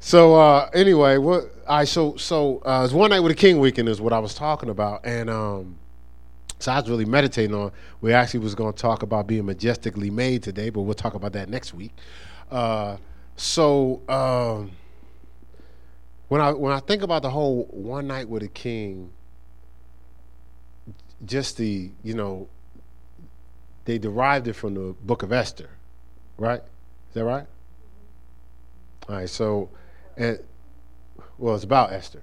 Anyway, it's one night with a king weekend is what I was talking about, and so I was really meditating on. We actually was going to talk about being majestically made today, but we'll talk about that next week. Uh, so when I think about the whole one night with a king, just they derived it from the book of Esther, right? Is that right? All right. And it's about Esther.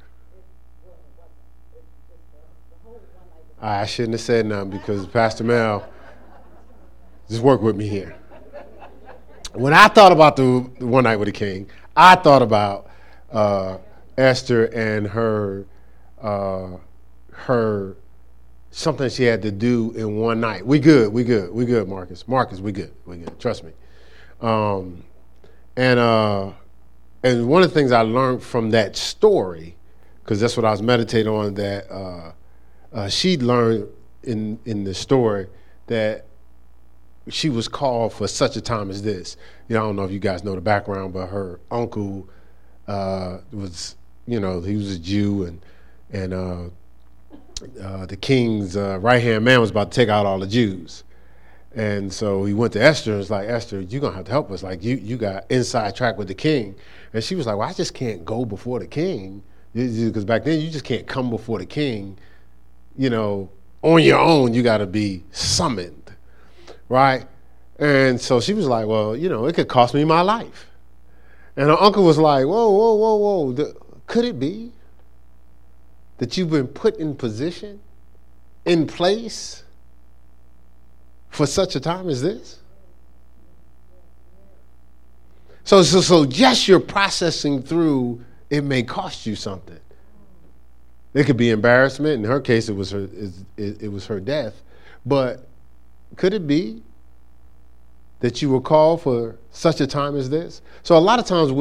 I shouldn't have said nothing because Pastor Mel, just work with me here. When I thought about the one night with the king, I thought about Esther and her something she had to do in one night. We good, Marcus. Marcus, we good. Trust me. Um, and and one of the things I learned from that story, because that's what I was meditating on, that she learned in the story that she was called for such a time as this. I don't know if you guys know the background, but her uncle was, he was a Jew, and the king's right hand man was about to take out all the Jews. And so he went to Esther and was like, Esther, you're going to have to help us. Like, you got inside track with the king. And she was like, well, I just can't go before the king. Because back then, you just can't come before the king, on your own. You got to be summoned, right? And so she was like, well, it could cost me my life. And her uncle was like, whoa. Could it be that you've been put in position, in place, for such a time as this? So just you're processing through, it may cost you something. It could be embarrassment. In her case, it was her death. But could it be that you were called for such a time as this? So a lot of times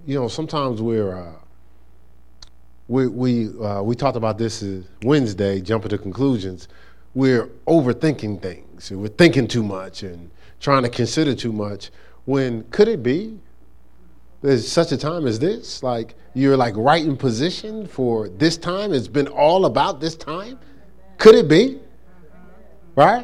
we talked about this Wednesday, jumping to conclusions. We're overthinking things. We're thinking too much and trying to consider too much. When could it be there's such a time as this? Like you're like right in position for this time. It's been all about this time. Could it be? Right?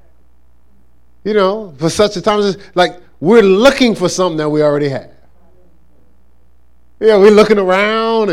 For such a time as this, like we're looking for something that we already have. Yeah, we're looking around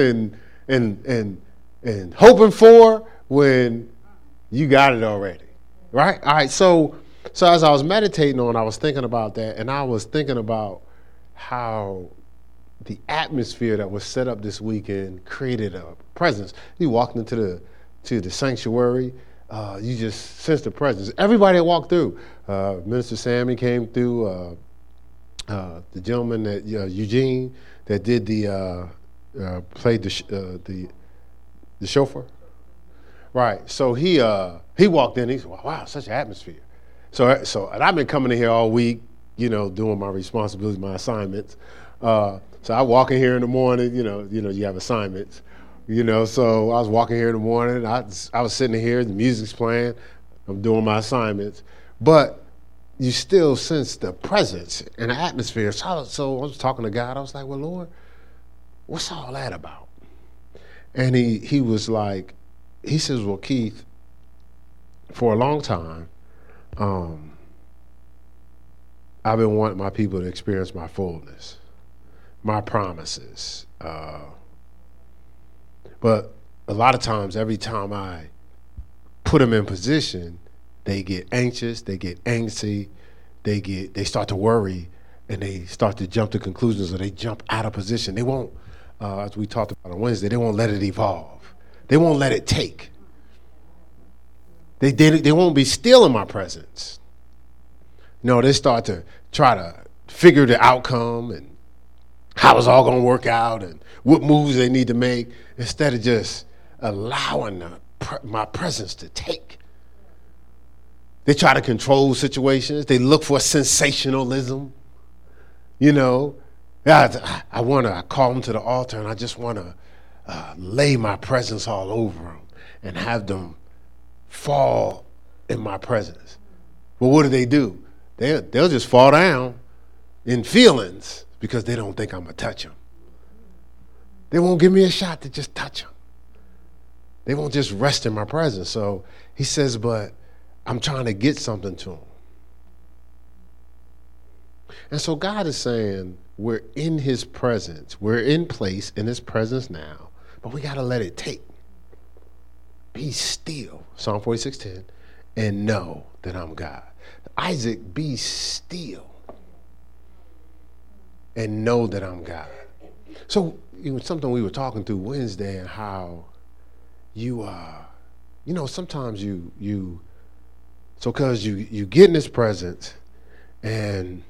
and hoping for when you got it already, right? All right, so as I was meditating on, I was thinking about that, and I was thinking about how the atmosphere that was set up this weekend created a presence. You walked into the sanctuary, you just sensed the presence. Everybody that walked through, Minister Sammy came through, the gentleman that Eugene that did played the chauffeur. Right. So he walked in. He said, "Wow, such an atmosphere." So and I've been coming in here all week, doing my responsibilities, my assignments. So I walk in here in the morning. You have assignments. So I was walking here in the morning. I was sitting here. The music's playing. I'm doing my assignments, but you still sense the presence and the atmosphere. So I was talking to God. I was like, "Well, Lord, what's all that about?" And he was like. He says, well, Keith, for a long time, I've been wanting my people to experience my fullness, my promises. But a lot of times, every time I put them in position, they get anxious, they get angsty, they start to worry, and they start to jump to conclusions, or they jump out of position. They won't, as we talked about on Wednesday, they won't let it evolve. They won't let it take. They won't be still in my presence. No, they start to try to figure the outcome and how it's all going to work out and what moves they need to make instead of just allowing my presence to take. They try to control situations. They look for sensationalism. I call them to the altar and I just want to lay my presence all over them and have them fall in my presence. But what do? They'll just fall down in feelings because they don't think I'm going to touch them. They won't give me a shot to just touch them. They won't just rest in my presence. So he says, but I'm trying to get something to them. And so God is saying, we're in his presence. We're in place in his presence now, but we got to let it take. Be still, Psalm 46:10, and know that I'm God. Isaac, be still and know that I'm God. So it was something we were talking through Wednesday, and how sometimes because you get in his presence, and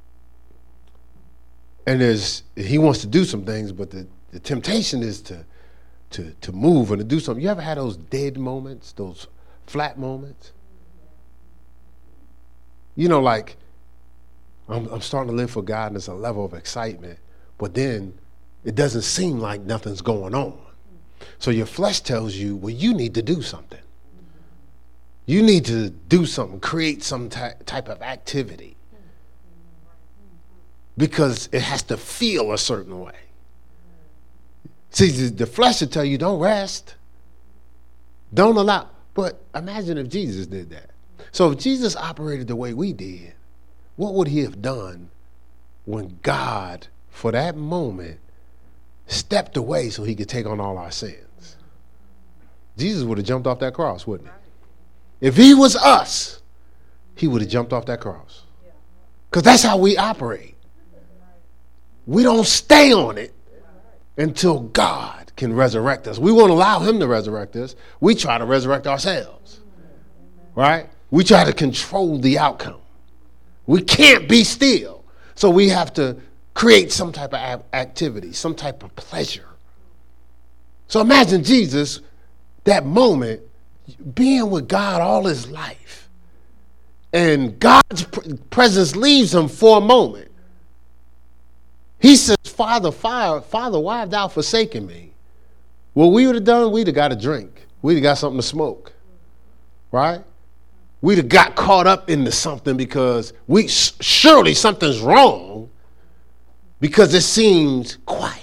he wants to do some things, but the temptation is to move and to do something. You ever had those dead moments, those flat moments? Like I'm starting to live for God, and there's a level of excitement, but then it doesn't seem like nothing's going on. So your flesh tells you, well, you need to do something. You need to do something, create some type of activity, because it has to feel a certain way. See, the flesh will tell you, don't rest. Don't allow. But imagine if Jesus did that. So if Jesus operated the way we did, what would he have done when God, for that moment, stepped away so he could take on all our sins? Jesus would have jumped off that cross, wouldn't he? If he was us, he would have jumped off that cross. Because that's how we operate. We don't stay on it until God can resurrect us. We won't allow him to resurrect us. We try to resurrect ourselves. Right? We try to control the outcome. We can't be still. So we have to create some type of activity, some type of pleasure. So imagine Jesus, that moment, being with God all his life, and God's presence leaves him for a moment. He says, Father, why have thou forsaken me? What we would have done, we'd have got a drink. We'd have got something to smoke. Right? We'd have got caught up into something, because surely something's wrong, because it seems quiet.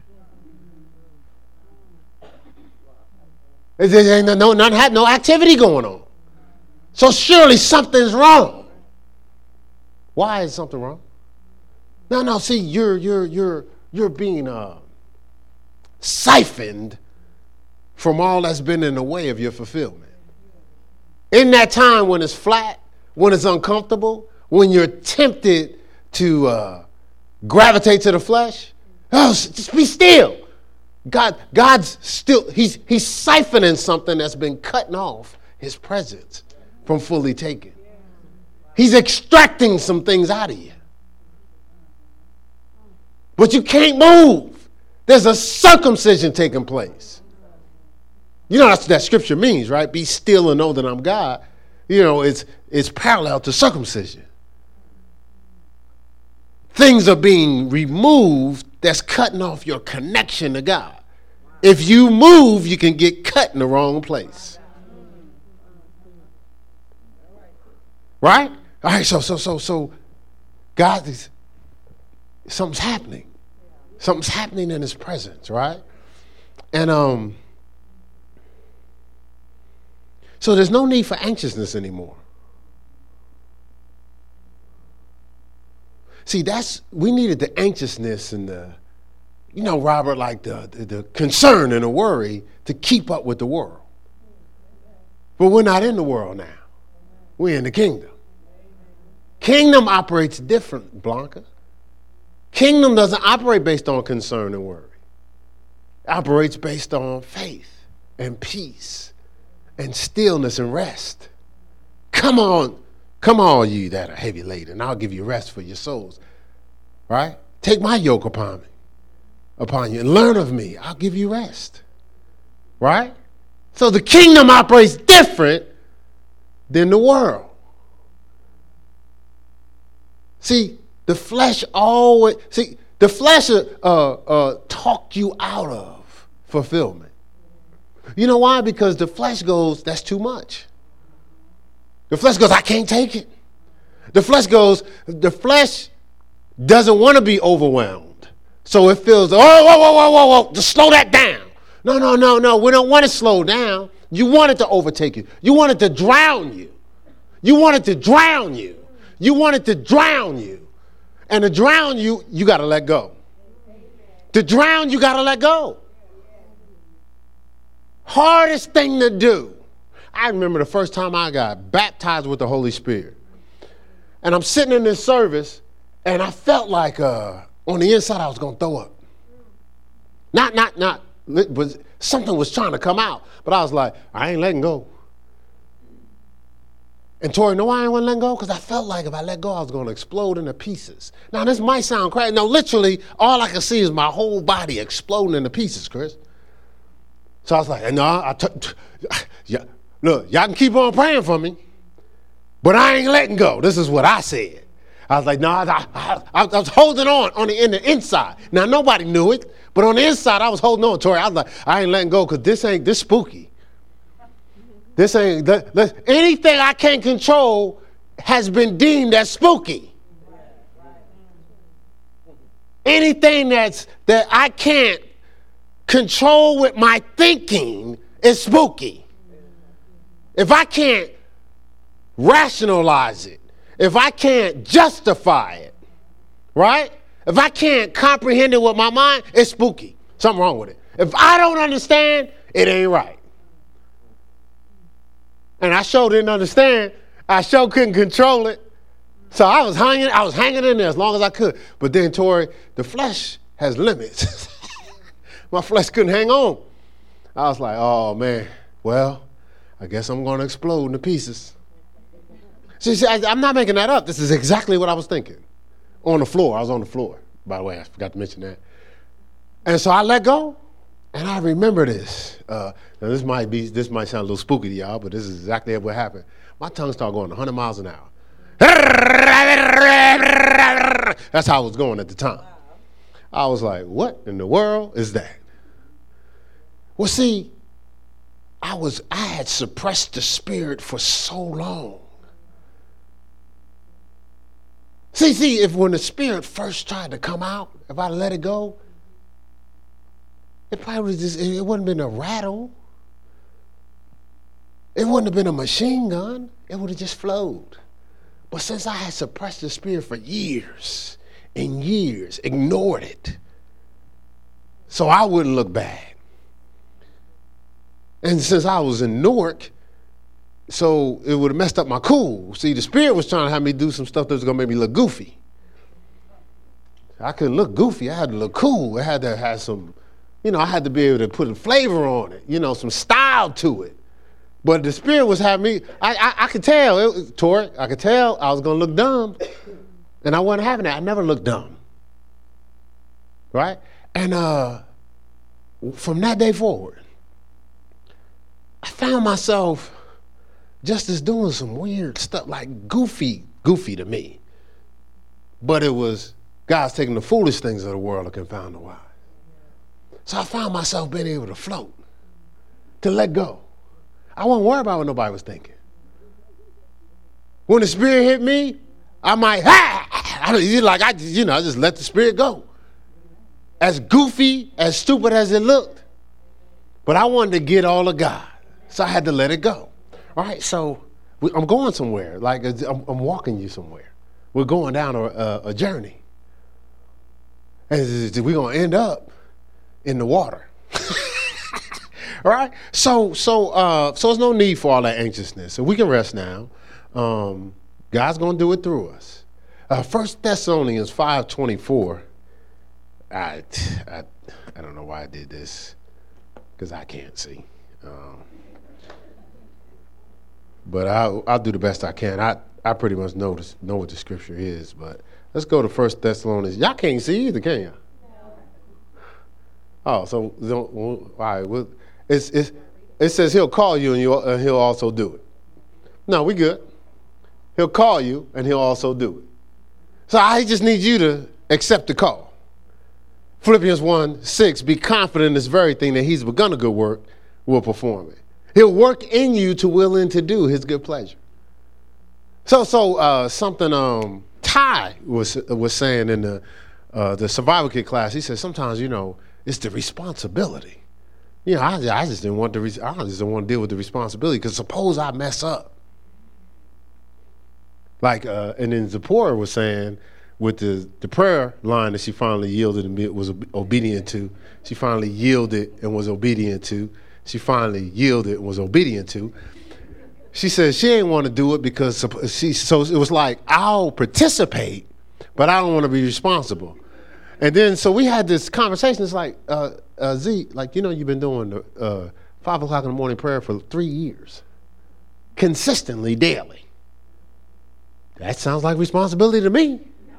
There ain't no activity going on. So surely something's wrong. Why is something wrong? No. See, you're being siphoned from all that's been in the way of your fulfillment. In that time when it's flat, when it's uncomfortable, when you're tempted to gravitate to the flesh, just be still. God's still, he's siphoning something that's been cutting off his presence from fully taken. He's extracting some things out of you. But you can't move. There's a circumcision taking place. That's what that scripture means, right? Be still and know that I'm God. It's parallel to circumcision. Things are being removed that's cutting off your connection to God. If you move, you can get cut in the wrong place. Right? All right, so God is, something's happening. Something's happening in his presence, right? And so there's no need for anxiousness anymore. See, we needed the anxiousness and Robert, like the concern and the worry to keep up with the world. But we're not in the world now. We're in the kingdom. Kingdom operates different, Blanca. Kingdom doesn't operate based on concern and worry. It operates based on faith and peace and stillness and rest. Come on, you that are heavy laden, and I'll give you rest for your souls. Right? Take my yoke upon you, and learn of me. I'll give you rest. Right? So the kingdom operates different than the world. See, the flesh talk you out of fulfillment. You know why? Because the flesh goes, that's too much. The flesh goes, I can't take it. The flesh doesn't want to be overwhelmed. So it feels, whoa, just slow that down. No. We don't want to slow down. You want it to overtake you. You want it to drown you. You want it to drown you. You want it to drown you. And to drown you, you got to let go. To drown, you got to let go. Hardest thing to do. I remember the first time I got baptized with the Holy Spirit. And I'm sitting in this service, and I felt like on the inside I was going to throw up. But something was trying to come out. But I was like, I ain't letting go. And Tori, know why I ain't want to let go? Because I felt like if I let go, I was going to explode into pieces. Now, this might sound crazy. No, literally, all I can see is my whole body exploding into pieces, Chris. So I was like, no, look, y'all can keep on praying for me, but I ain't letting go. This is what I said. I was like, no, I was holding on the inside. Now, nobody knew it, but on the inside, I was holding on, Tori. I was like, I ain't letting go because this spooky. This ain't, anything I can't control has been deemed as spooky. Anything that I can't control with my thinking is spooky. If I can't rationalize it, if I can't justify it, right? If I can't comprehend it with my mind, it's spooky. Something wrong with it. If I don't understand, it ain't right. And I sure didn't understand. I sure couldn't control it. So I was hanging in there as long as I could. But then, Tori, the flesh has limits. My flesh couldn't hang on. I was like, oh, man, well, I guess I'm going to explode into pieces. See, I'm not making that up. This is exactly what I was thinking. On the floor. I was on the floor. By the way, I forgot to mention that. And so I let go. And I remember this. Now this might sound a little spooky to y'all, but this is exactly what happened. My tongue started going 100 miles an hour. That's how I was going at the time. I was like, what in the world is that? Well, see, I had suppressed the spirit for so long. See, if when the spirit first tried to come out, if I let it go, it probably it wouldn't have been a rattle. It wouldn't have been a machine gun. It would have just flowed. But since I had suppressed the spirit for years and years, ignored it, so I wouldn't look bad. And since I was in Newark, so it would have messed up my cool. See, the spirit was trying to have me do some stuff that was going to make me look goofy. I couldn't look goofy. I had to look cool. I had to have some, I had to be able to put a flavor on it, some style to it. But the spirit was having me, I could tell, Tori, I could tell I was going to look dumb. And I wasn't having that. I never looked dumb. Right? And from that day forward, I found myself just as doing some weird stuff, like goofy to me. But it was God's taking the foolish things of the world to confound the wise. So I found myself being able to float, to let go. I wasn't worried about what nobody was thinking. When the spirit hit me, I might, I just let the spirit go. As goofy, as stupid as it looked. But I wanted to get all of God. So I had to let it go. All right, so I'm going somewhere. Like I'm walking you somewhere. We're going down a journey. And we're going to end up in the water. All right? So there's no need for all that anxiousness. So we can rest now. God's going to do it through us. 1 Thessalonians 5:24. I don't know why I did this, because I can't see. But I'll do the best I can. I pretty much know what the scripture is. But let's go to 1 Thessalonians. Y'all can't see either, can you? Oh, so all right. Well, it says he'll call you and he'll also do it. No, we good. He'll call you and he'll also do it. So I just need you to accept the call. Philippians 1:6, be confident in this very thing that he's begun a good work, will perform it. He'll work in you to will and to do his good pleasure. So something Ty was saying in the survival kit class. He said sometimes, it's the responsibility. I just didn't want I just didn't want to deal with the responsibility because suppose I mess up. Like, and then Zipporah was saying with the prayer line that she finally yielded and was obedient to, she finally yielded and was obedient to, she finally yielded and was obedient to. She said she didn't want to do it because so it was like, I'll participate, but I don't want to be responsible. And then, so we had this conversation. It's like, Z, like, you've been doing the 5 o'clock in the morning prayer for 3 years, consistently, daily. That sounds like responsibility to me.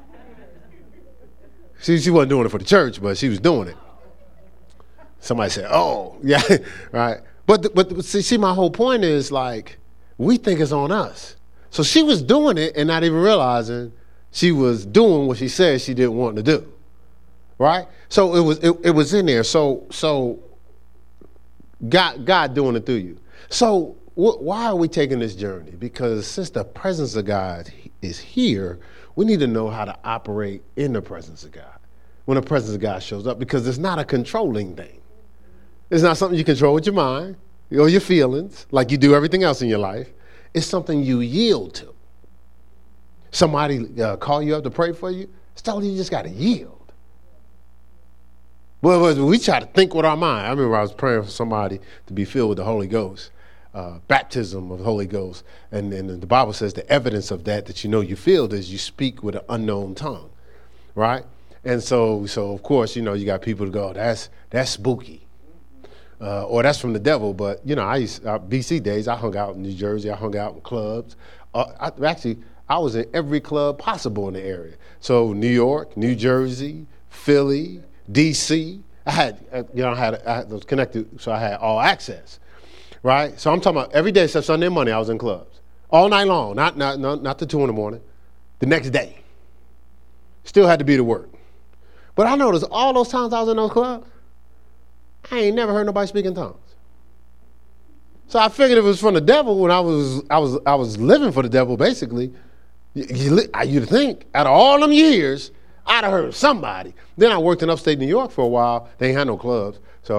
She wasn't doing it for the church, but she was doing it. Somebody said, oh, yeah, right. But see, my whole point is, like, we think it's on us. So she was doing it and not even realizing she was doing what she said she didn't want to do. Right? So it was in there. So God doing it through you. So why are we taking this journey? Because since the presence of God is here, we need to know how to operate in the presence of God when the presence of God shows up, because it's not a controlling thing. It's not something you control with your mind or your feelings like you do everything else in your life. It's something you yield to. Somebody call you up to pray for you, tell you just got to yield. Well, we try to think with our mind. I remember I was praying for somebody to be filled with the Holy Ghost, baptism of the Holy Ghost. And the Bible says the evidence of that you filled is you speak with an unknown tongue, right? And so of course, you got people to go, that's spooky, or that's from the devil. But, BC days, I hung out in New Jersey. I hung out in clubs. I was in every club possible in the area. So New York, New Jersey, Philly, DC, I was connected, so I had all access, right? So I'm talking about every day except Sunday and Monday, I was in clubs all night long, not the 2 in the morning, the next day. Still had to be to work. But I noticed all those times I was in those clubs, I ain't never heard nobody speak in tongues. So I figured it was from the devil when I was living for the devil, basically. You'd think out of all them years, I'd have heard of somebody. Then I worked in upstate New York for a while. They ain't had no clubs.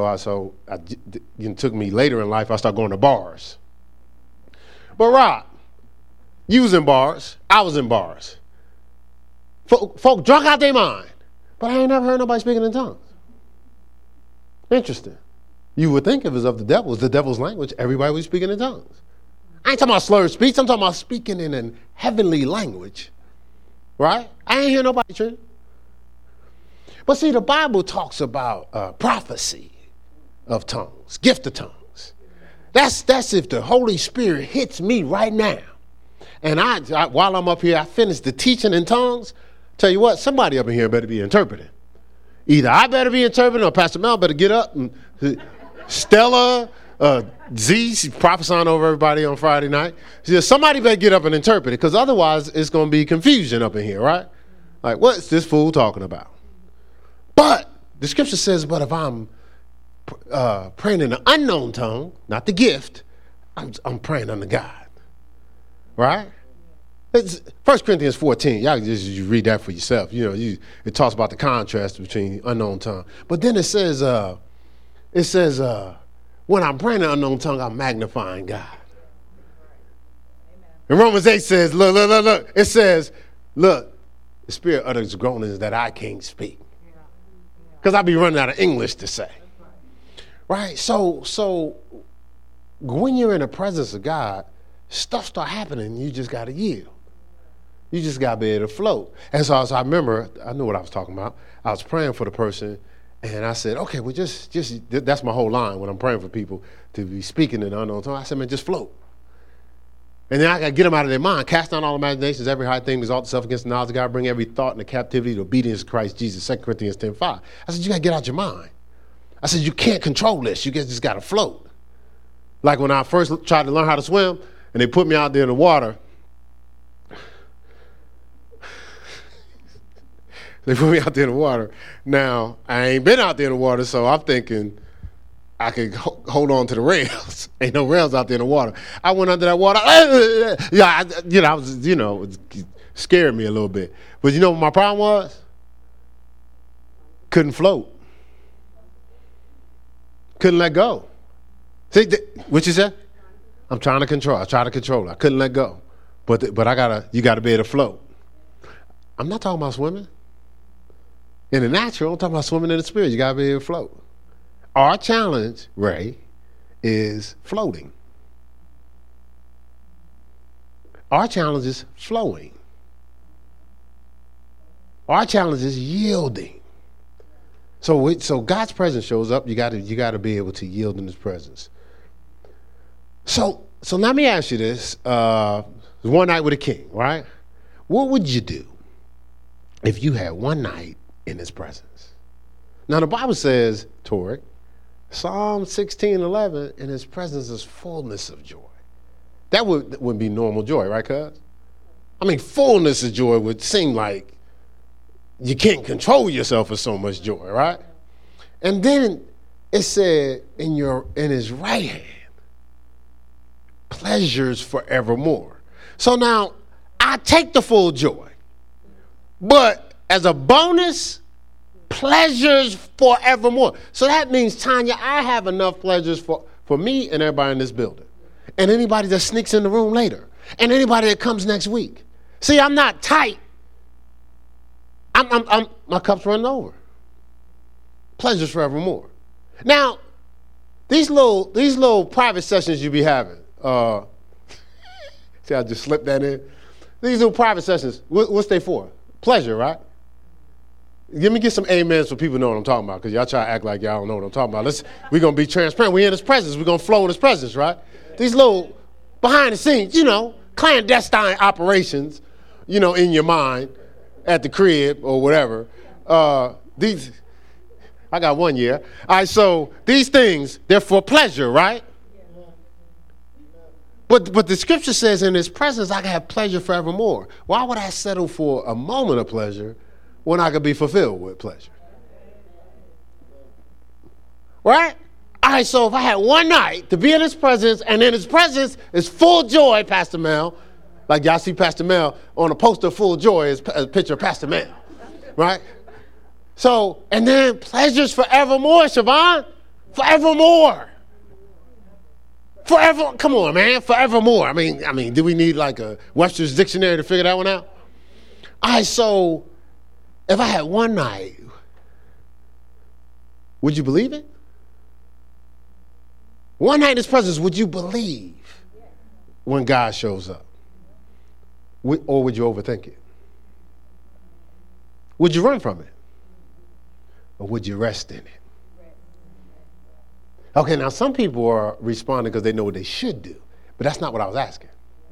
It took me later in life, I started going to bars. But Rob, you was in bars. I was in bars. Folk drunk out their mind. But I ain't never heard nobody speaking in tongues. Interesting. You would think if it was of the devil, it's the devil's language, everybody was speaking in tongues. I ain't talking about slurred speech. I'm talking about speaking in a heavenly language. Right? I ain't hear nobody, true. But see, the Bible talks about prophecy of tongues, gift of tongues. That's if the Holy Spirit hits me right now. And I while I'm up here, I finish the teaching in tongues. Tell you what, somebody up in here better be interpreting. Either I better be interpreting or Pastor Mel better get up and Stella, Z, she's prophesying over everybody on Friday night. She says, somebody better get up and interpret it, because otherwise it's going to be confusion up in here, right? Like, what's this fool talking about? But the scripture says, but if I'm praying in an unknown tongue, not the gift, I'm praying unto God, right? It's 1 Corinthians 14. Y'all can just you read that for yourself. It talks about the contrast between unknown tongue. But then it says, when I'm praying in an unknown tongue, I'm magnifying God. And Romans 8 says, look. It says, look, the Spirit utters groanings that I can't speak. Because I be running out of English to say. Right? So when you're in the presence of God, stuff start happening. You just got to yield. You just got to be able to float. And so I remember, I knew what I was talking about. I was praying for the person, and I said, okay, well, just that's my whole line when I'm praying for people to be speaking in unknown tongue. I said, man, just float. And then I got to get them out of their mind. Cast down all imaginations, every high thing exalts itself against the knowledge of God. Bring every thought into captivity to obedience to Christ Jesus. 2 Corinthians 10:5. I said, you got to get out your mind. I said, you can't control this. You just got to float. Like when I first tried to learn how to swim, and they put me out there in the water. They put me out there in the water. Now, I ain't been out there in the water, so I'm thinking I could hold on to the rails. Ain't no rails out there in the water. I went under that water. It scared me a little bit. But you know what my problem was? couldn't float. Couldn't let go. See, what you said? I'm trying to control. I try to control. I couldn't let go. But you gotta be able to float. I'm not talking about swimming. In the natural, I'm talking about swimming in the spirit. You gotta be able to float. Our challenge, Ray, is floating. Our challenge is flowing. Our challenge is yielding. So God's presence shows up. You got to be able to yield in His presence. So let me ask you this: one night with a king, right? What would you do if you had one night in His presence? Now the Bible says, Tori, Psalm 16:11, in His presence is fullness of joy. That wouldn't be normal joy, right, cuz? I mean, fullness of joy would seem like you can't control yourself with so much joy, right? And then it said, in His right hand, pleasures forevermore. So now, I take the full joy, but as a bonus, pleasures forevermore. So that means, Tanya, I have enough pleasures for me and everybody in this building, and anybody that sneaks in the room later, and anybody that comes next week. See, I'm not tight. My cup's running over. Pleasures forevermore. Now, these little private sessions you be having. See, I just slipped that in. These little private sessions, what's they for? Pleasure, right? Let me get some amens so people know what I'm talking about, because y'all try to act like y'all don't know what I'm talking about. We're going to be transparent. We're in His presence. We're going to flow in His presence, right? These little behind the scenes, clandestine operations, in your mind, at the crib or whatever. I got 1 year. All right, so these things, they're for pleasure, right? But the scripture says in His presence, I can have pleasure forevermore. Why would I settle for a moment of pleasure when I could be fulfilled with pleasure? Right? All right, so if I had one night to be in His presence, and in His presence is full joy, Pastor Mel, like y'all see Pastor Mel on a poster, full joy is a picture of Pastor Mel, right? So, and then pleasures forevermore, Siobhan, forevermore. Forever, come on, man, forevermore. I mean, do we need like a Webster's dictionary to figure that one out? All right, so if I had one night, would you believe it? One night in His presence, would you believe when God shows up? Or would you overthink it? Would you run from it? Or would you rest in it? Okay, now some people are responding because they know what they should do, but that's not what I was asking.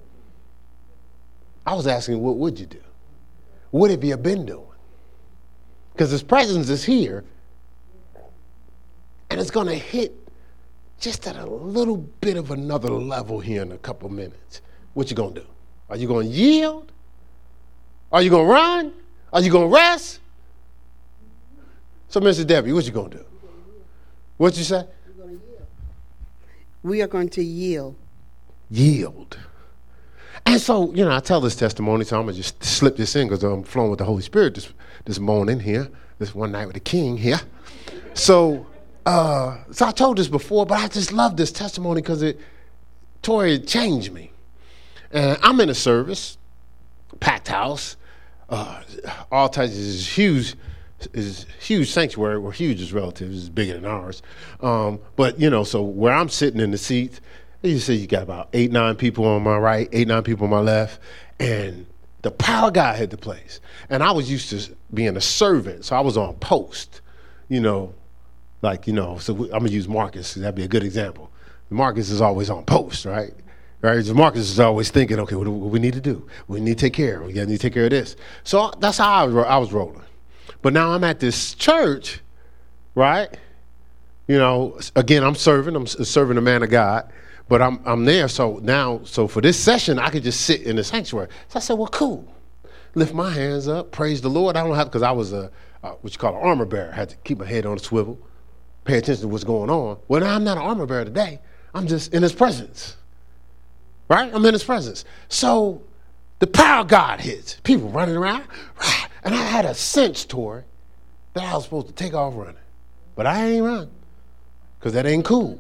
I was asking, what would you do? What have you been doing? Because His presence is here, and it's going to hit just at a little bit of another level here in a couple minutes. What you going to do? Are you going to yield? Are you going to run? Are you going to rest? So, Mr. Debbie, what you going to do? What you say? We're going to yield. We are going to yield. Yield. And so, I tell this testimony, so I'm going to just slip this in because I'm flowing with the Holy Spirit this morning here, this one night with the King here. So I told this before, but I just love this testimony because Tori, it changed me. And I'm in a service, packed house, all types is huge sanctuary. Well, huge is relative, it's bigger than ours. But so where I'm sitting in the seats, you say you got about 8, 9 people on my right, 8, 9 people on my left, and the power of God hit the place. And I was used to being a servant, so I was on post, so I'm gonna use Marcus, that'd be a good example. Marcus is always on post, right? Right, so Marcus is always thinking, okay, what do we need to do? We need to take care. We need to take care of this. So that's how I was rolling. But now I'm at this church, right? Again, I'm serving the man of God, but I'm there. So for this session, I could just sit in the sanctuary. So I said, well, cool. Lift my hands up, praise the Lord. I don't have, because I was what you call an armor bearer. I had to keep my head on a swivel, pay attention to what's going on. Well, now I'm not an armor bearer today. I'm just in His presence. Right? I'm in His presence. So the power of God hits. People running around. And I had a sense, Tori, that I was supposed to take off running. But I ain't run, because that ain't cool.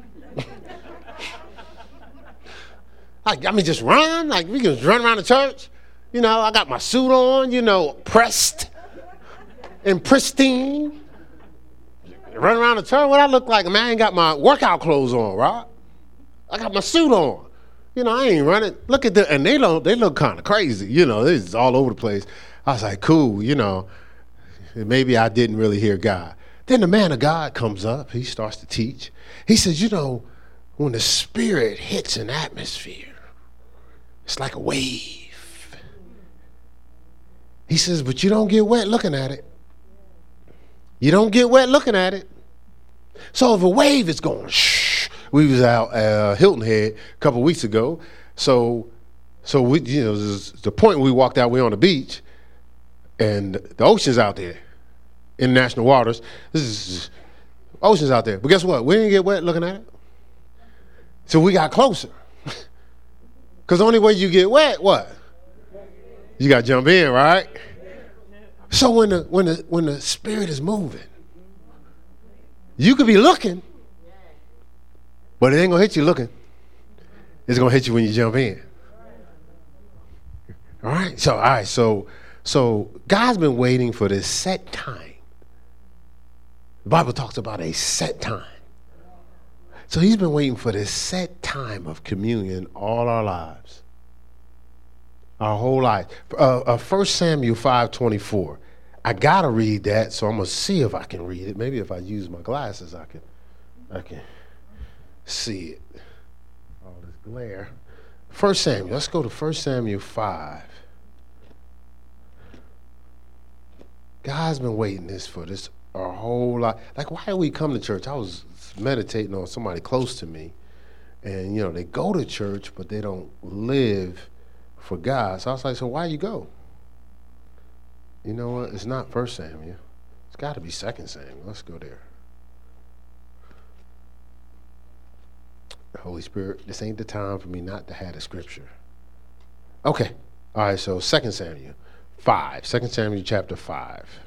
Just run. Like, we can just run around the church. You know, I got my suit on, you know, pressed and pristine. Run around the church. What I look like? Man, I ain't got my workout clothes on, right? I got my suit on. You know, I ain't running. Look at them, and they look kind of crazy. You know, it's all over the place. I was like, cool, you know. Maybe I didn't really hear God. Then the man of God comes up. He starts to teach. He says, you know, when the Spirit hits an atmosphere, it's like a wave. He says, but you don't get wet looking at it. You don't get wet looking at it. So if a wave is going, shh. We was out Hilton Head a couple weeks ago. So we, you know, the point we walked out, we on the beach, and the ocean's out there, international waters. This is ocean's out there. But guess what? We didn't get wet looking at it. So we got closer. Because the only way you get wet, what? You got to jump in, right? So when the Spirit is moving, you could be looking, but it ain't going to hit you looking. It's going to hit you when you jump in. All right? So God's been waiting for this set time. The Bible talks about a set time. So he's been waiting for this set time of communion all our lives. Our whole life. 1 Samuel 5:24. I got to read that, so I'm going to see if I can read it. Maybe if I use my glasses, I can see it. All this glare. 1 Samuel. Let's go to 1 Samuel 5. God's been waiting for this our whole life. Like, why do we come to church? I was meditating on somebody close to me, and, you know, they go to church, but they don't live for God. So I was like, so why you go? You know what? It's not 1 Samuel. It's got to be 2 Samuel. Let's go there. Holy Spirit, this ain't the time for me not to have the scripture. Okay. All right, so 2 Samuel 5. 2 Samuel chapter 5.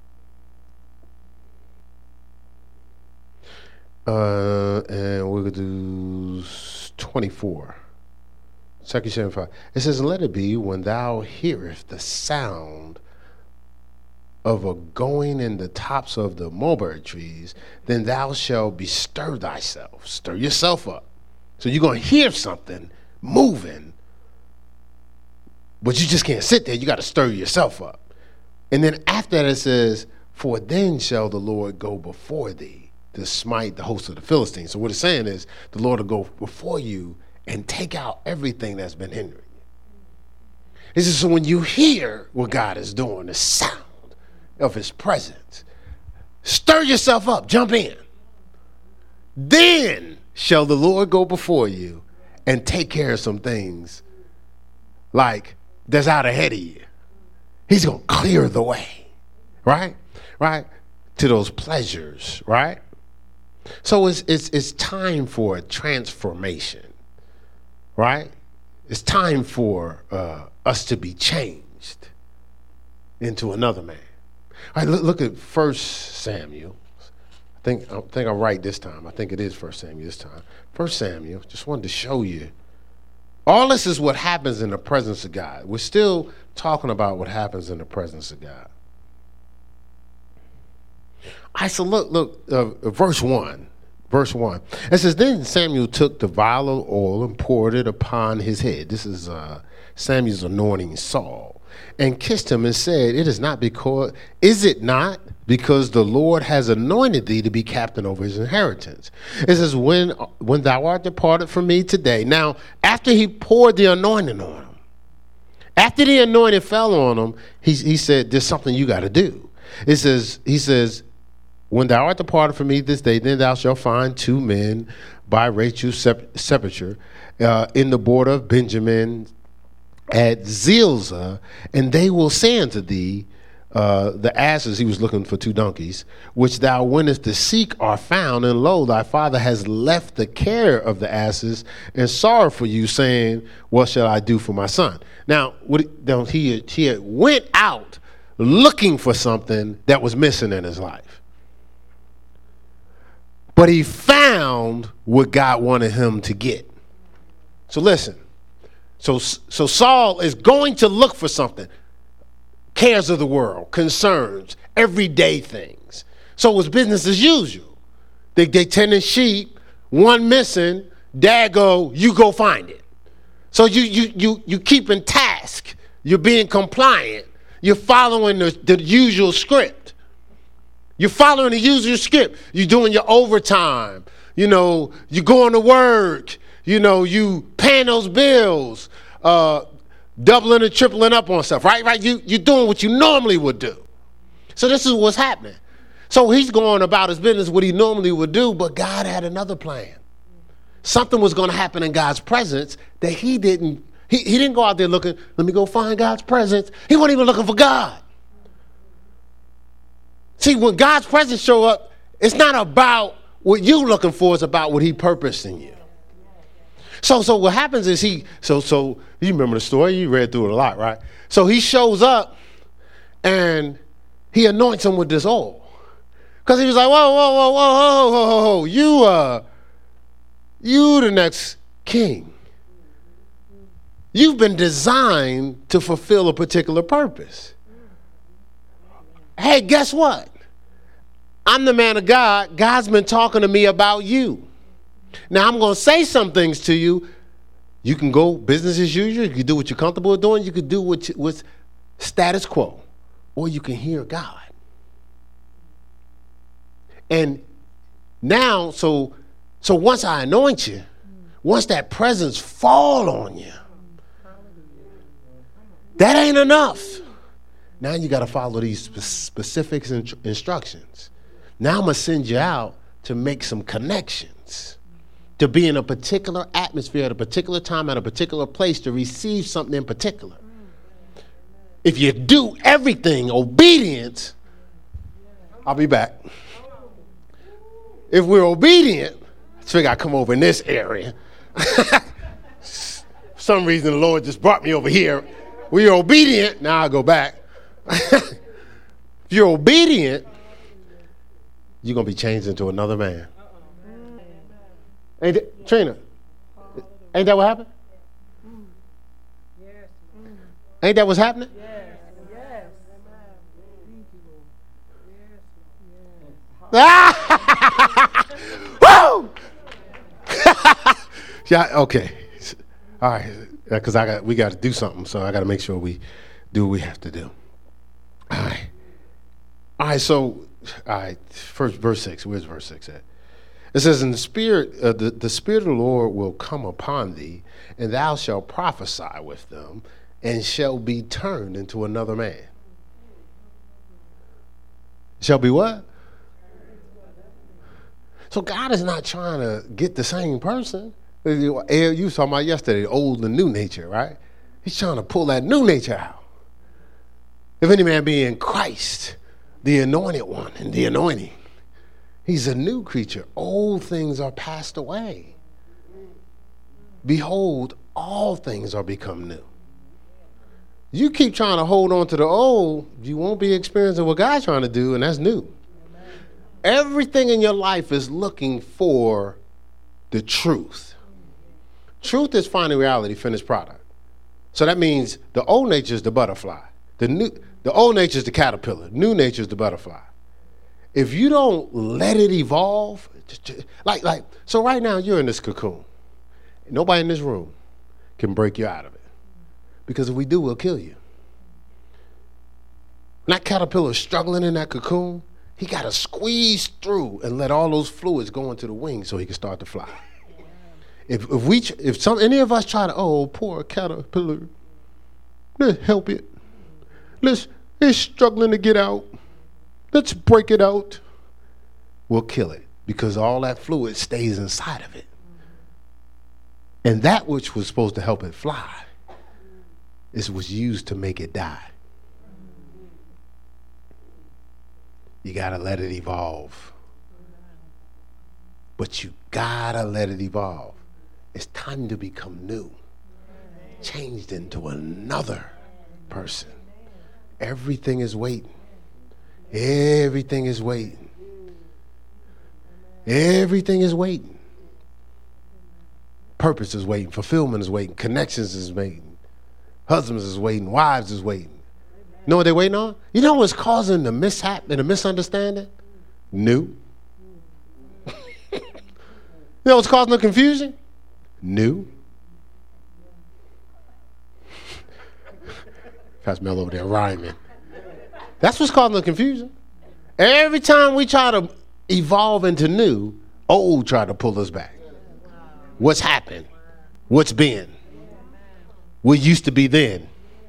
And we're going to do 24. 2 Samuel 5. It says, and let it be when thou hearest the sound of a going in the tops of the mulberry trees, then thou shalt bestir thyself. Stir yourself up. So you're going to hear something moving, but you just can't sit there. You got to stir yourself up. And then after that it says, for then shall the Lord go before thee to smite the host of the Philistines. So what it's saying is the Lord will go before you and take out everything that's been hindering you. This is so when you hear what God is doing, the sound of his presence, stir yourself up, jump in. Then shall the Lord go before you and take care of some things like that's out ahead of you. He's going to clear the way, right? Right? To those pleasures, right? So it's time for a transformation, right? It's time for us to be changed into another man. All right, look at 1 Samuel. I think I'm right this time. I think it is 1 Samuel this time. 1 Samuel, just wanted to show you. All this is what happens in the presence of God. We're still talking about what happens in the presence of God. All right, so look, verse 1. Verse 1. It says, then Samuel took the vial of oil and poured it upon his head. This is Samuel's anointing Saul. And kissed him and said, is it not because the Lord has anointed thee to be captain over his inheritance? It says, when thou art departed from me today. Now, after he poured the anointing on him, after the anointing fell on him, he said, there's something you got to do. He says, when thou art departed from me this day, then thou shalt find 2 men by Rachel's sepulchre in the border of Benjamin at Zilzah, and they will say unto thee, the asses, he was looking for 2 donkeys, which thou wentest to seek are found, and lo, thy father has left the care of the asses and sorrow for you, saying, what shall I do for my son? Now, he had went out looking for something that was missing in his life. But he found what God wanted him to get. So listen. So Saul is going to look for something. Cares of the world, concerns, everyday things. So it was business as usual. They tending sheep, one missing, dad go, you go find it. So you keeping task. You're being compliant. You're following the usual script. You're following the usual script. You're doing your overtime. You know, you going to work. You know, you paying those bills, doubling and tripling up on stuff, right? You're doing what you normally would do. So this is what's happening. So he's going about his business, what he normally would do, but God had another plan. Something was going to happen in God's presence that he didn't go out there looking, let me go find God's presence. He wasn't even looking for God. See, when God's presence show up, it's not about what you're looking for, it's about what he purposed in you. So what happens is so you remember the story, you read through it a lot, right? So he shows up and he anoints him with this oil. Because he was like, whoa, you the next king. You've been designed to fulfill a particular purpose. Hey, guess what? I'm the man of God. God's been talking to me about you. Now, I'm going to say some things to you. You can go business as usual. You can do what you're comfortable with doing. You can do what's status quo. Or you can hear God. And now, so once I anoint you, once that presence fall on you, that ain't enough. Now you got to follow these specifics and instructions. Now I'm going to send you out to make some connections, to be in a particular atmosphere at a particular time at a particular place to receive something in particular. If you do everything obedient, I'll be back. If we're obedient, I figure I come over in this area. For some reason, the Lord just brought me over here. We're obedient. Now I'll go back. If you're obedient, you're going to be changed into another man. Trina, ain't that what happened? Ain't that what's happening? Woo! Yeah, okay. All right, because we got to do something, so I got to make sure we do what we have to do. All right. So, first verse 6. Where's verse 6 at? It says, "In the spirit, the Spirit of the Lord will come upon thee, and thou shalt prophesy with them, and shall be turned into another man." Shall be what? So God is not trying to get the same person. You was talking about yesterday, old and new nature, right? He's trying to pull that new nature out. If any man be in Christ, the anointed one and the anointing, he's a new creature. Old things are passed away. Behold, all things are become new. You keep trying to hold on to the old, you won't be experiencing what God's trying to do, and that's new. Everything in your life is looking for the truth. Truth is finding reality, finished product. So that means the old nature is the butterfly. The old nature is the caterpillar. New nature is the butterfly. If you don't let it evolve, so right now you're in this cocoon. Nobody in this room can break you out of it. Because if we do, we'll kill you. When that caterpillar is struggling in that cocoon, he got to squeeze through and let all those fluids go into the wings so he can start to fly. If any of us try to, oh, poor caterpillar, let's help it. It's struggling to get out. Let's break it out. We'll kill it because all that fluid stays inside of it. And that which was supposed to help it fly was used to make it die. You got to let it evolve. But you got to let it evolve. It's time to become new. Changed into another person. Everything is waiting. Everything is waiting. Everything is waiting. Purpose is waiting. Fulfillment is waiting. Connections is waiting. Husbands is waiting. Wives is waiting. You know what they're waiting on? You know what's causing the mishap and the misunderstanding? New. You know what's causing the confusion? New. Pastor Mel over there rhyming. That's what's causing the confusion. Every time we try to evolve into new, old try to pull us back. What's happened? What's been? What used to be then?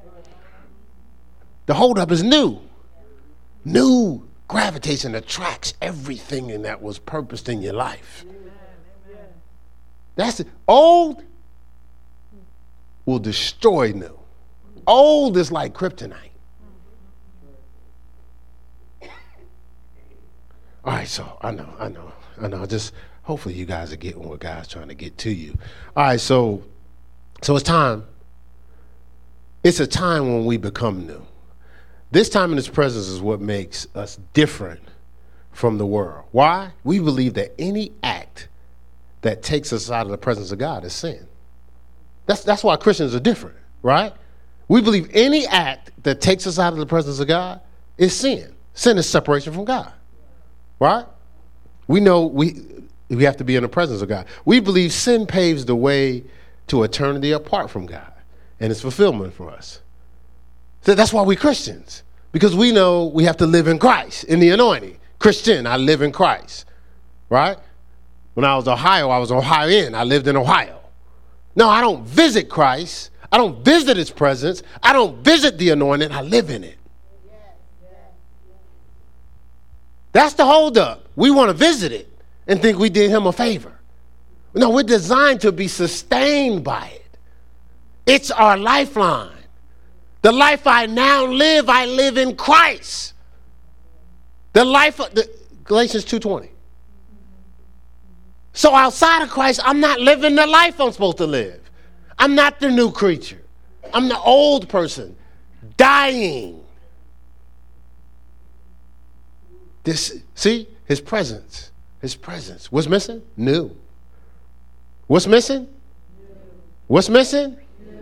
The holdup is new. New gravitates and attracts everything that was purposed in your life. That's it. Old will destroy new. Old is like kryptonite. All right, so I know. Just hopefully you guys are getting what God's trying to get to you. All right, so it's time. It's a time when we become new. This time in His presence is what makes us different from the world. Why? We believe that any act that takes us out of the presence of God is sin. That's why Christians are different, right? We believe any act that takes us out of the presence of God is sin. Sin is separation from God, right? We know we have to be in the presence of God. We believe sin paves the way to eternity apart from God, and it's fulfillment for us. So that's why we're Christians, because we know we have to live in Christ, in the anointing. Christian, I live in Christ, right? When I was Ohioan. I lived in Ohio. No, I don't visit Christ. I don't visit His presence. I don't visit the anointing. I live in it. That's the holdup. We want to visit it and think we did Him a favor. No, we're designed to be sustained by it. It's our lifeline. The life I now live, I live in Christ. The life of Galatians 2:20. So outside of Christ, I'm not living the life I'm supposed to live. I'm not the new creature. I'm the old person dying. See, His presence. His presence. What's missing? New. What's missing? What's missing?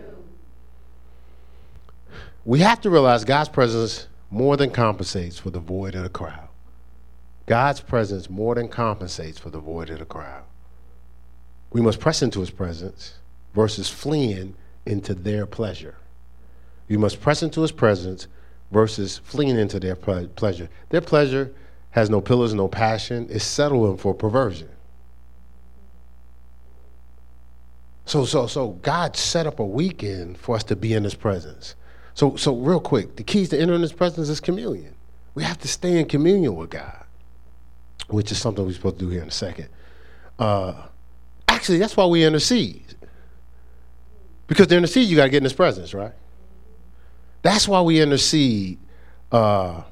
We have to realize God's presence more than compensates for the void of the crowd. God's presence more than compensates for the void of the crowd. We must press into His presence versus fleeing into their pleasure. You must press into His presence versus fleeing into their pleasure. Their pleasure has no pillars, no passion. It's settling for perversion. So God set up a weekend for us to be in His presence. So real quick, the keys to entering His presence is communion. We have to stay in communion with God, which is something we're supposed to do here in a second. Actually, that's why we intercede. Because to intercede, you got to get in His presence, right? That's why we intercede. For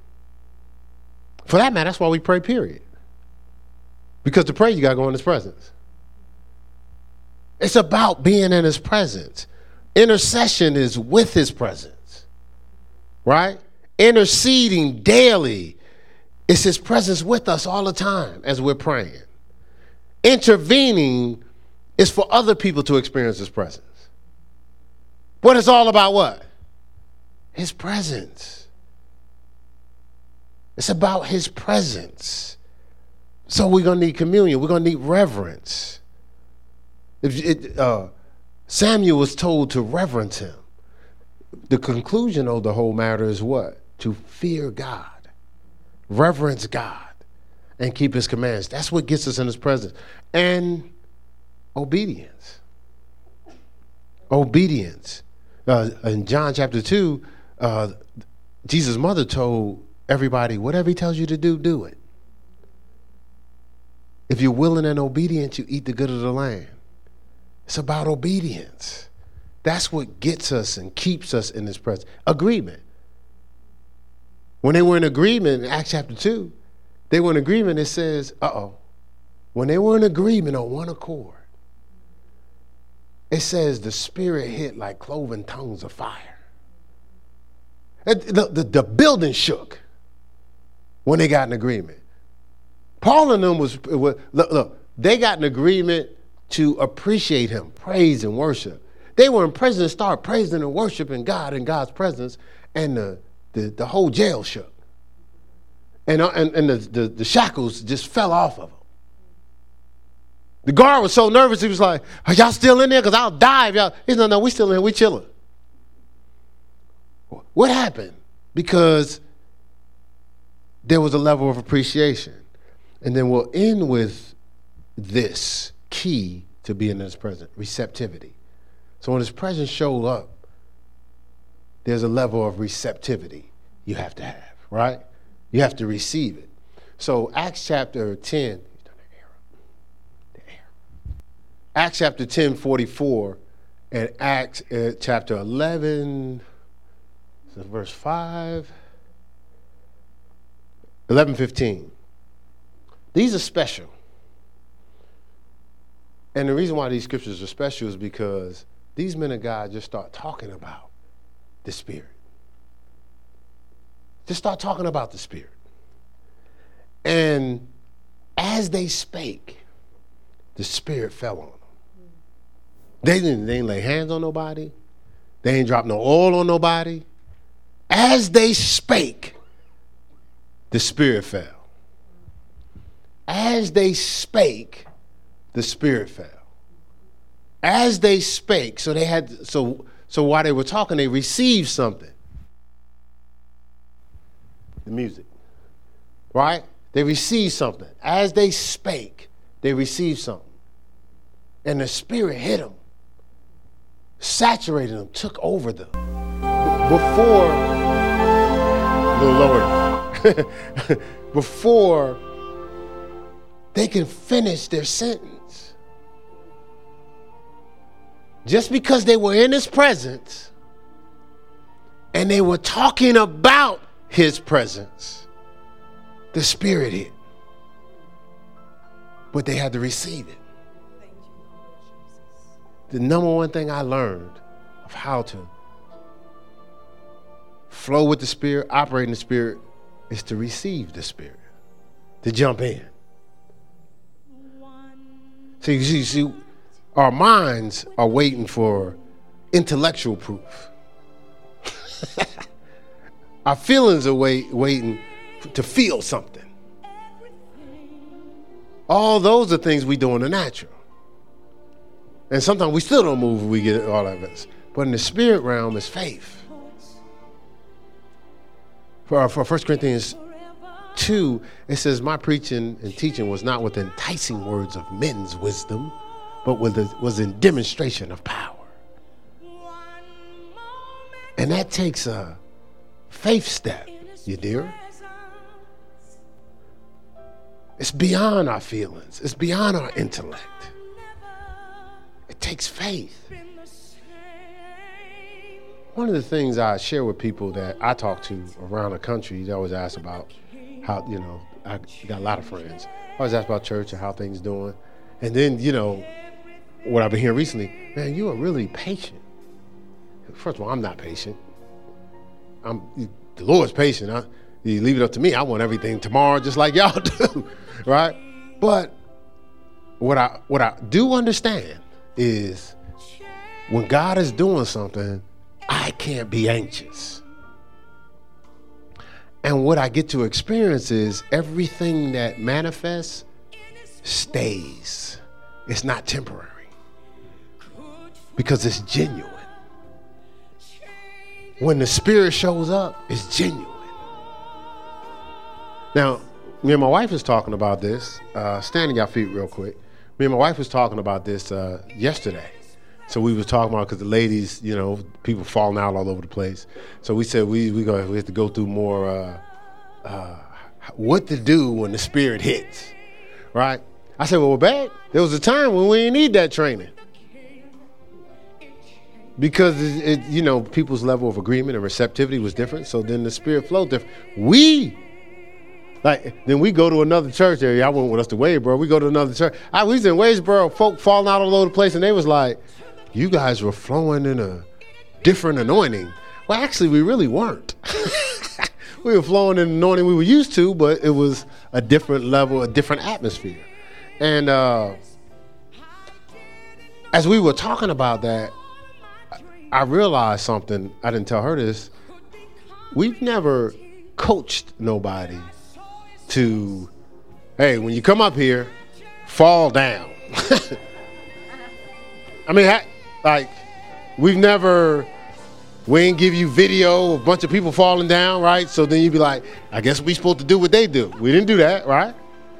that matter, that's why we pray, period. Because to pray, you got to go in His presence. It's about being in His presence. Intercession is with His presence, right? Interceding daily is His presence with us all the time as we're praying. Intervening is for other people to experience His presence. But it's all about what? His presence. It's about His presence. So we're going to need communion. We're going to need reverence. Samuel was told to reverence Him. The conclusion of the whole matter is what? To fear God, reverence God, and keep His commands. That's what gets us in His presence. And obedience. Obedience. In John chapter 2, Jesus' mother told everybody, whatever He tells you to do, do it. If you're willing and obedient, you eat the good of the land. It's about obedience. That's what gets us and keeps us in His presence. Agreement. When they were in agreement in Acts chapter 2, they were in agreement. It says, when they were in agreement on one accord, it says the Spirit hit like cloven tongues of fire. The building shook when they got an agreement. Paul and them look, they got an agreement to appreciate him, praise and worship. They were in prison and started praising and worshiping God in God's presence, and the whole jail shook. And the shackles just fell off of them. The guard was so nervous, he was like, are y'all still in there? Because I'll die if y'all. He said, no, we still in here, we chilling. What happened? Because there was a level of appreciation. And then we'll end with this key to being in his presence, receptivity. So when his presence shows up, there's a level of receptivity you have to have, right? You have to receive it. So Acts chapter 10, Acts chapter 10, 44, and Acts chapter 11, verse 5, 11, 15. These are special. And the reason why these scriptures are special is because these men of God just start talking about the Spirit. Just start talking about the Spirit. And as they spake, the Spirit fell on them. They didn't lay hands on nobody. They ain't dropped no oil on nobody. As they spake, the Spirit fell. As they spake, the Spirit fell. As they spake, so they had so while they were talking, they received something. The music. Right? They received something. As they spake, they received something. And the Spirit hit them, saturated them, took over them. Before, a little lower, before they can finish their sentence. Just because they were in his presence and they were talking about his presence, the Spirit hit. But they had to receive it. The number one thing I learned of how to flow with the Spirit, operate in the Spirit, is to receive the Spirit, to jump in. See, our minds are waiting for intellectual proof. Our feelings are waiting to feel something. All those are things we do in the natural. And sometimes we still don't move when we get all of this. But in the spirit realm is faith. For 1 Corinthians 2, it says, my preaching and teaching was not with enticing words of men's wisdom, but was in demonstration of power. And that takes a faith step, you dear. It's beyond our feelings. It's beyond our intellect. It takes faith. One of the things I share with people that I talk to around the country, they always ask about how, I got a lot of friends. I always ask about church and how things doing. And then, what I've been hearing recently, man, you are really patient. First of all, I'm not patient. The Lord's patient. You leave it up to me. I want everything tomorrow just like y'all do, right? But what I do understand is when God is doing something, I can't be anxious. And what I get to experience is everything that manifests stays. It's not temporary because it's genuine. When the Spirit shows up, it's genuine. Now, me and my wife was talking about this, standing our feet real quick. Me and my wife was talking about this yesterday. So we was talking about, because the ladies, people falling out all over the place. So we said we have to go through more what to do when the Spirit hits, right? I said, well, babe, there was a time when we didn't need that training. Because people's level of agreement and receptivity was different. So then the Spirit flowed different. Then we go to another church area. I went with us to Wadesboro. We go to another church. We was in Wadesboro, folk falling out all over the place, and they was like, you guys were flowing in a different anointing. Well, actually, we really weren't. We were flowing in the anointing we were used to, but it was a different level, a different atmosphere. And as we were talking about that, I realized something. I didn't tell her this. We've never coached nobody to, hey, when you come up here, fall down. I mean, like, we ain't give you video of a bunch of people falling down, right? So then you'd be like, I guess we supposed to do what they do. We didn't do that, right?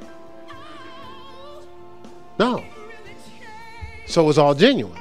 No. So it's all genuine.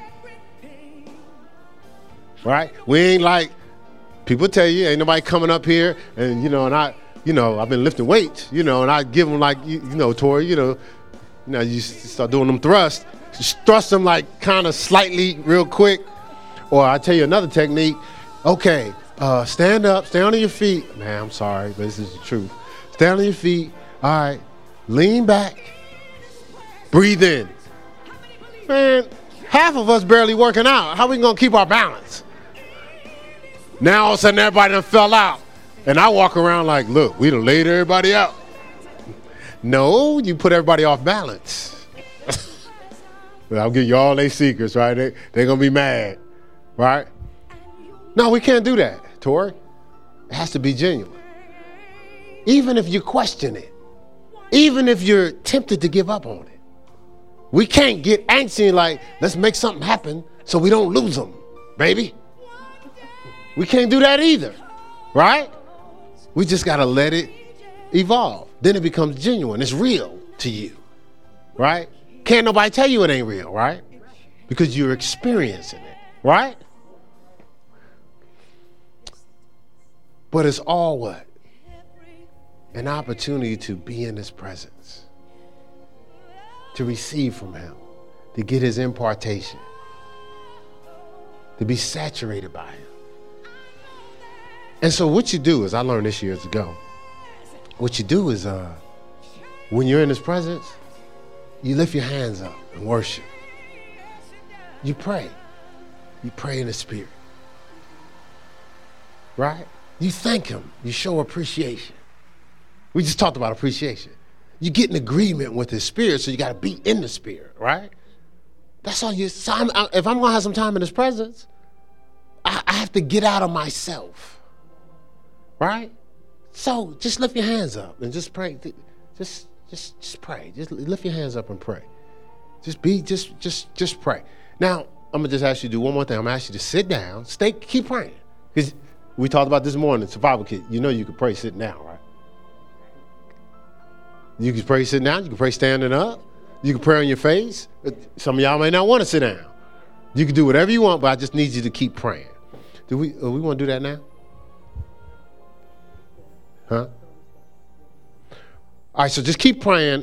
Right? We ain't like, people tell you, ain't nobody coming up here and, I've been lifting weights, and I give them like, Tori, you start doing them thrusts, just thrust them like kind of slightly real quick. Or I tell you another technique. Okay, stand up, stay on your feet. Man, I'm sorry, but this is the truth. Stand on your feet. All right, lean back, breathe in. Man, half of us barely working out. How we gonna keep our balance? Now all of a sudden everybody done fell out. And I walk around like, look, we done laid everybody out. No, you put everybody off balance. I'll give you all their secrets, right? They're gonna be mad, right? No, we can't do that, Tori. It has to be genuine. Even if you question it, even if you're tempted to give up on it, we can't get antsy like, let's make something happen so we don't lose them, baby. We can't do that either, right? We just got to let it evolve. Then it becomes genuine. It's real to you, right? Can't nobody tell you it ain't real, right? Because you're experiencing it, right? But it's all what? An opportunity to be in his presence, to receive from him, to get his impartation, to be saturated by him. And so what you do is, I learned this years ago, what you do is when you're in his presence, you lift your hands up and worship. You pray. You pray in the spirit. Right? You thank him. You show appreciation. We just talked about appreciation. You get in agreement with his spirit, so you got to be in the spirit, right? That's all you. So if I'm going to have some time in his presence, I have to get out of myself. Right? So just lift your hands up and just pray. Just pray. Just lift your hands up and pray. Just pray. Now, I'm gonna just ask you to do one more thing. I'm gonna ask you to sit down, keep praying. Because we talked about this morning, survival kit. You know you can pray sitting down, right? You can pray sitting down, you can pray standing up, you can pray on your face. Some of y'all may not want to sit down. You can do whatever you want, but I just need you to keep praying. Do we want to do that now? Huh? All right, so just keep praying.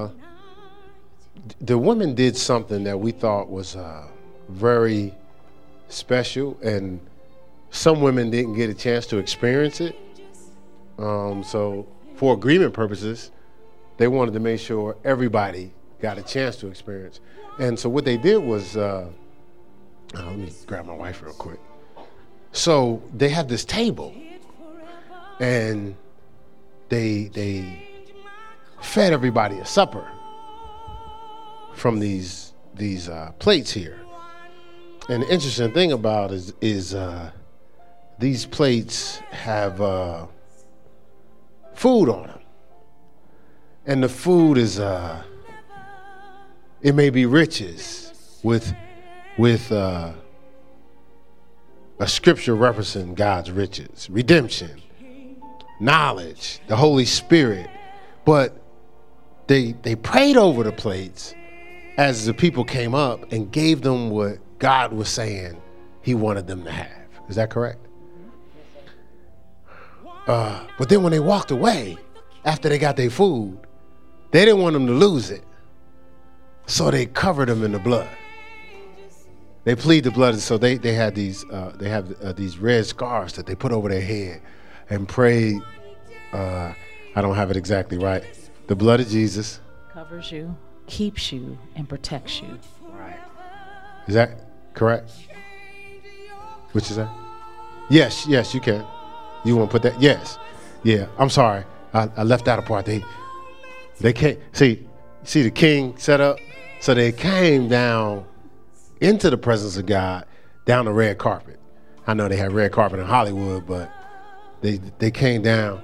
The women did something that we thought was very special, and some women didn't get a chance to experience it. So for agreement purposes, they wanted to make sure everybody got a chance to experience. And so what they did was, let me grab my wife real quick. So they have this table, and they fed everybody a supper from these plates here. And the interesting thing about it is these plates have food on them. And the food is, it may be riches with a scripture referencing God's riches, redemption, knowledge, the Holy Spirit. But they prayed over the plates as the people came up and gave them what God was saying he wanted them to have. Is that correct? But then when they walked away, after they got their food, they didn't want them to lose it. So they covered them in the blood. They plead the blood, so they had these these red scarves that they put over their head and prayed. I don't have it exactly right. The blood of Jesus covers you, keeps you, and protects you. Right. Is that correct? Which is that? Yes, you can. You want to put that? Yes. Yeah, I'm sorry. I left out a part. They can't see the king set up. So they came down into the presence of God down the red carpet. I know they had red carpet in Hollywood, but they came down.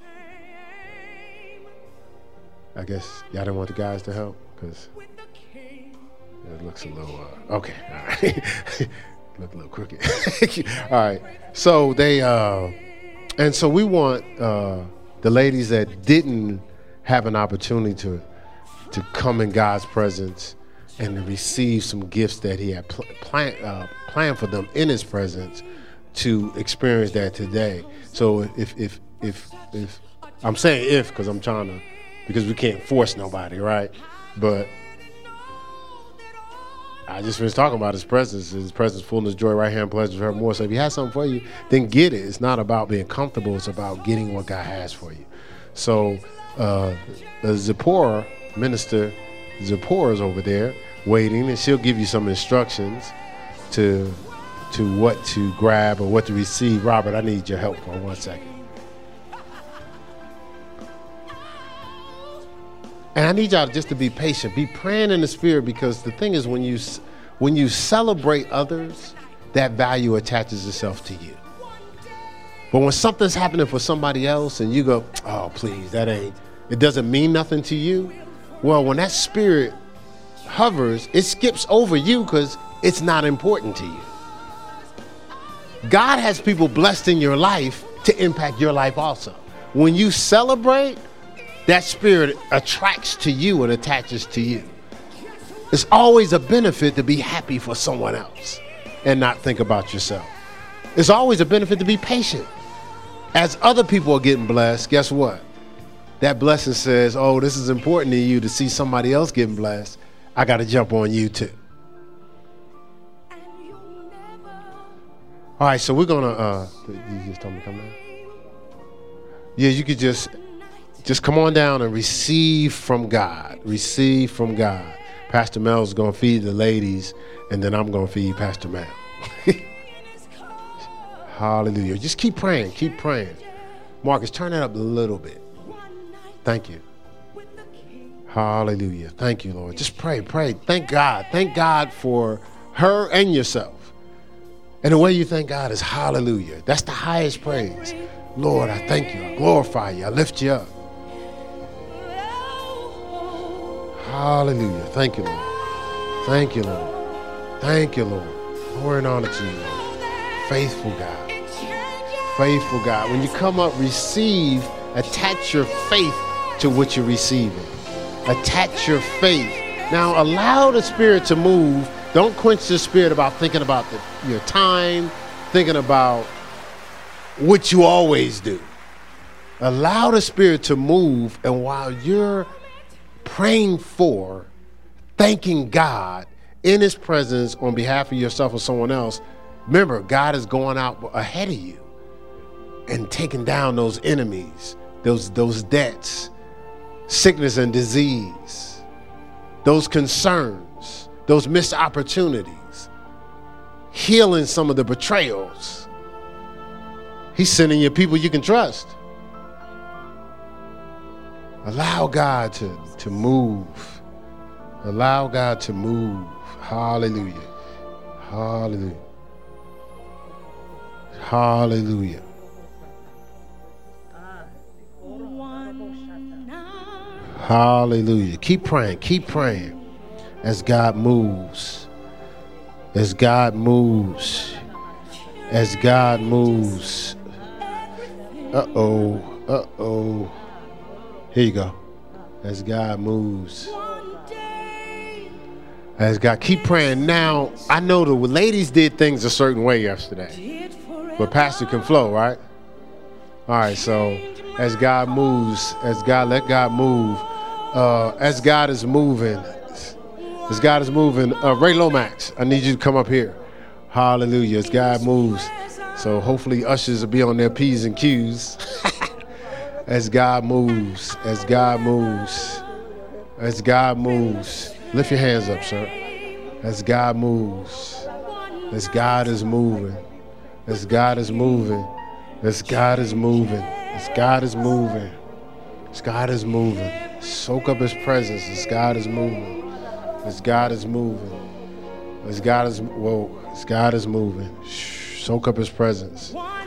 I guess y'all didn't want the guys to help because it looks a little okay. All right. Look a little crooked. All right. So they and so we want the ladies that didn't have an opportunity to come in God's presence and to receive some gifts that He had planned for them in His presence to experience that today. So if I'm saying if because I'm trying to, because we can't force nobody, right? But I just finished talking about His presence, fullness, joy, right hand, pleasure, forevermore. So if He has something for you, then get it. It's not about being comfortable. It's about getting what God has for you. So Zipporah, Minister Zipporah is over there waiting, and she'll give you some instructions to what to grab or what to receive. Robert, I need your help for 1 second. And I need y'all just to be patient. Be praying in the spirit, because the thing is when you celebrate others, that value attaches itself to you. But when something's happening for somebody else and you go, oh, please, it doesn't mean nothing to you. Well, when that spirit hovers, it skips over you because it's not important to you. God has people blessed in your life to impact your life also. When you celebrate, that spirit attracts to you and attaches to you. It's always a benefit to be happy for someone else and not think about yourself. It's always a benefit to be patient. As other people are getting blessed, guess what? That blessing says, oh, this is important to you to see somebody else getting blessed. I got to jump on you too. All right, so we're going to, you just told me to come down? Yeah, you could just come on down and receive from God. Receive from God. Pastor Mel's going to feed the ladies, and then I'm going to feed Pastor Mel. Hallelujah. Just keep praying. Keep praying. Marcus, turn it up a little bit. Thank you. Hallelujah. Thank you, Lord. Just pray. Thank God. Thank God for her and yourself. And the way you thank God is hallelujah. That's the highest praise. Lord, I thank you. I glorify you. I lift you up. Hallelujah. Thank you, Lord. Thank you, Lord. Thank you, Lord. Glory and honor to you, Lord. Faithful God. Faithful God. When you come up, receive, attach your faith to what you're receiving. Attach your faith. Now allow the Spirit to move. Don't quench the Spirit about thinking about your time, thinking about what you always do. Allow the Spirit to move, and while you're praying for, thanking God in His presence on behalf of yourself or someone else, remember, God is going out ahead of you and taking down those enemies, those debts, sickness and disease, those concerns, those missed opportunities, healing some of the betrayals. He's sending you people you can trust. Allow God to move. Allow God to move. Hallelujah. Hallelujah. Hallelujah. Hallelujah. Keep praying. Keep praying as God moves. As God moves. As God moves. Uh-oh. Here you go. As God moves. As God, keep praying. Now, I know the ladies did things a certain way yesterday, but Pastor can flow, right? All right, so as God moves, let God move. As God is moving, Ray Lomax, I need you to come up here. Hallelujah, as God moves. So hopefully ushers will be on their P's and Q's. As God moves, as God moves, as God moves. Lift your hands up, sir. As God moves, as God is moving. As God is moving. As God is moving. As God is moving. As God is moving. Soak up his presence as God is moving. As God is moving. As God is, whoa, as God is moving. Shh, soak up his presence.